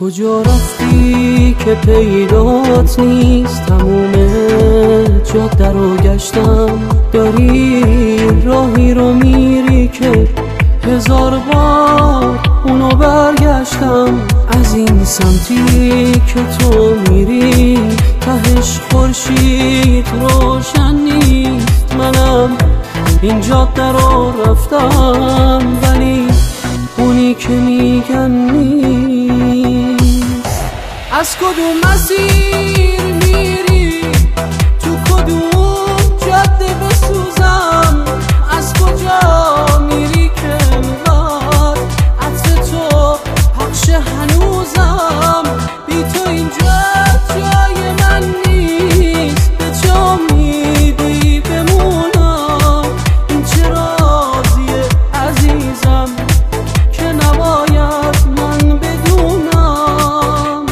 کجا رفتی که پیدات نیست؟ تموم جاده رو گشتم، داری راهی رو میری که هزار بار اونو برگشتم. از این سمتی که تو میری تهش خورشید روشن نیست. منم این جاده رو رفتم ولی اونی که میگن نیست. از کدوم مسیر میری؟ تو کدوم جاده بسوزم؟ از کجا میری که انگار عطر تو پخش هنوزم؟ بی تو اینجا جای من نیست، به چه امیدی بمونم؟ این چه رازیه عزیزم که نباید من بدونم.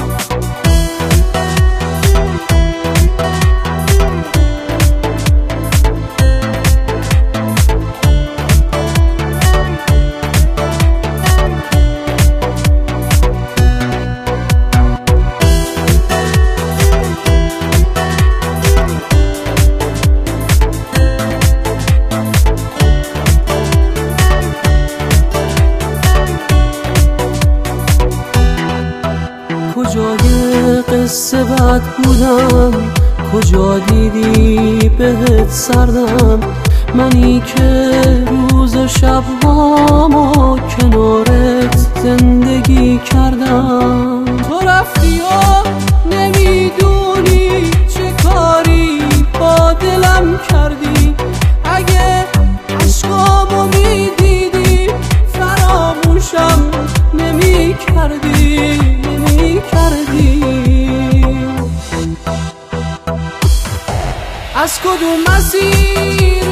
کجای قصه بد بودم؟ کجا دیدی بهت سردم؟ منی که روز و شبهامو کنارت زندگی کردم. تو رفتی و نمیدونی چه کاری با دلم کردی. اگه عشقامو میدیدی فراموشم نمی کردی. از کدوم مسیر